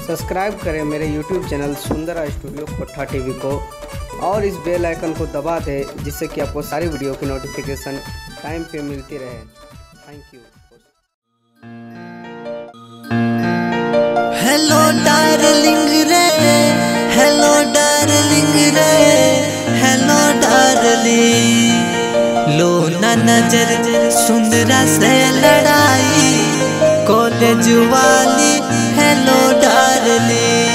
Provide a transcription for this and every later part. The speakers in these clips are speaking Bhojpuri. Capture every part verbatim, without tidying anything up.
सब्सक्राइब करें मेरे YouTube channel Sundara studio Kotha TV को और इस बेल आइकन को दबा दें जिससे कि आपको सारी वीडियो की नोटिफिकेशन टाइम पे मिलती रहे। Thank you. हेलो डार्लिंग रे, हेलो डार्लिंग रे, हेलो डार्लिंग। लो ना नजर सुंदरा से लड़ाई, कॉलेज वाली हेलो डार्लिंग।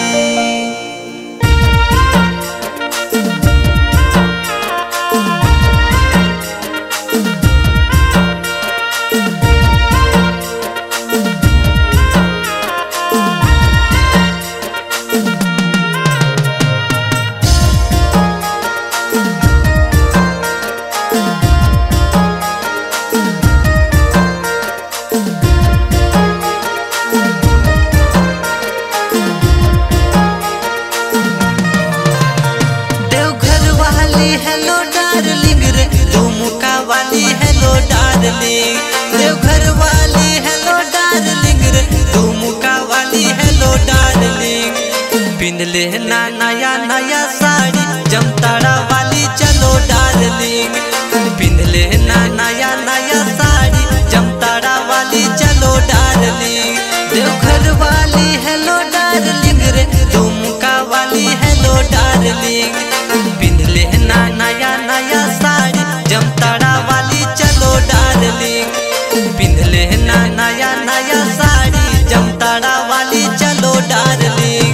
हेलो डार्लिंग रे, दुमुका वाली हेलो डार्लिंग। देवघर वाली हेलो डार्लिंग रे, दुमुका वाली हेलो डार्लिंग। पिन ले ना नया नया साड़ी, जमताड़ा वाली चलो डार्लिंग। पिन ले ना नया नया साड़ी, जमताड़ा वाली चलो डार्लिंग। देवघर वाली हेलो डार्लिंग रे, दुमुका वाली हेलो डार्लिंग। पिन ले ना नया नया साड़ी, जमताड़ा वाली चलो डार्लिंग। पिन ले ना नया नया साड़ी, जमताड़ा वाली चलो डार्लिंग।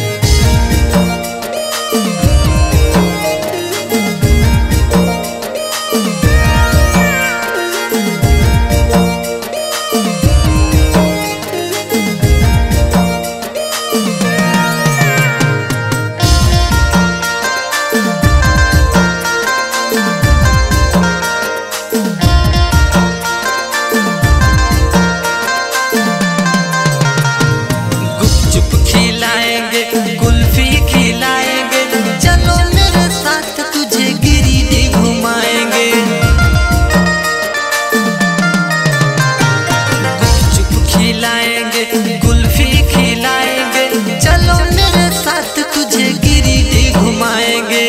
कुल्फी खिलाएंगे, चलो मेरे साथ तुझे गिरिडीह घुमाएंगे। गुपचुप खिलाएंगे, कुल्फी खिलाएंगे, चलो मेरे साथ तुझे गिरिडीह घुमाएंगे।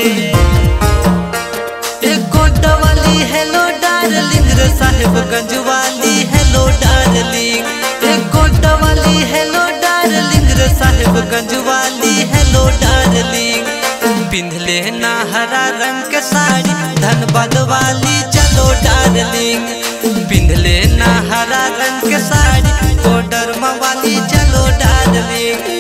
एक कोटा वाली हेलो डार्लिंग रे, साहिबगंज वाली हेलो डार्लिंग। एक कोटा वाली हेलो डार्लिंग रे, साहिबगंज वाली हेलो डार्लिंग। पिंध ले ना हरा रंग के साड़ी, धनबाद वाली चलो डार्लिंग। पिंध ले ना हरा रंग के साड़ी, कोडरमा वाली चलो डार्लिंग।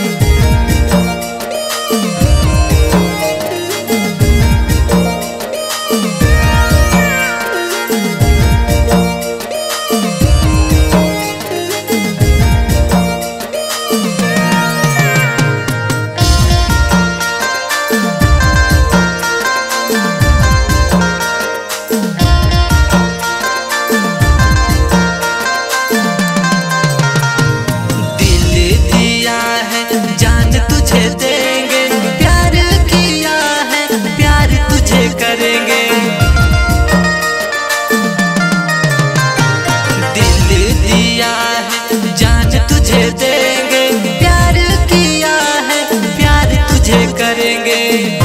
करेंगे दिल दिया है, जान तुझे देंगे। प्यार किया है, प्यार तुझे करेंगे।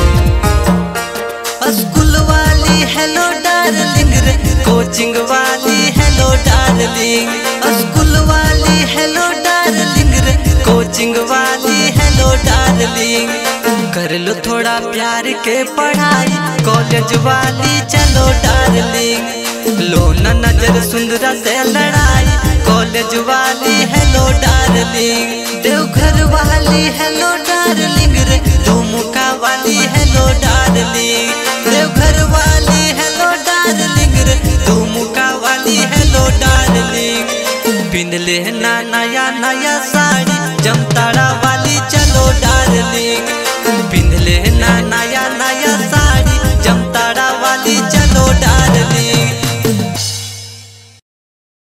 स्कूल वाली हेलो डार्लिंग रे, कोचिंग वाली हेलो डार्लिंग। स्कूल वाली हेलो डार्लिंग रे, कोचिंग वाली हेलो डार्लिंग। कर लो थोड़ा प्यार के पढ़ाई, कॉलेज वाली चलो डार्लिंग। लो ना नजर सुंदरा से लड़ाई, कॉलेज वाली हेलो डार्लिंग। देवघर वाली हेलो डार्लिंग रे, दुमुका वाली हेलो डार्लिंग। देवघर वाली हेलो डार्लिंग रे, दुमुका वाली हेलो डार्लिंग। पिन ले ना नया नया साड़ी, जमताड़ा वाली चलो डार्लिंग। पिन ले ना नया